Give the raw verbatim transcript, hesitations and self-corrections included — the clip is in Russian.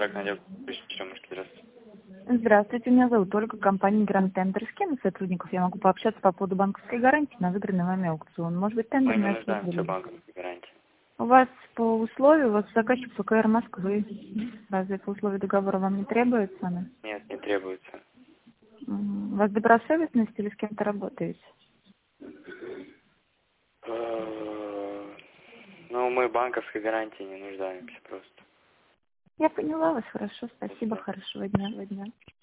контрактный отдел. Здравствуйте. Здравствуйте, меня зовут Ольга, компания Гранд Тендер. С кем из сотрудников я могу пообщаться по поводу банковской гарантии на выигранный вами аукцион? Может быть, Мы тендер не не нуждаемся в осуществили? банковской гарантии. У вас по условию, у вас заказчик ПКР Москвы. Разве по условию договора вам не требуется она? Нет, не требуется. Мгм. У вас добросовестность или с кем-то работаете? Э, Ну, мы банковской гарантии не нуждаемся просто. Я поняла вас, хорошо, спасибо, Спасибо. хорошего дня. Дня.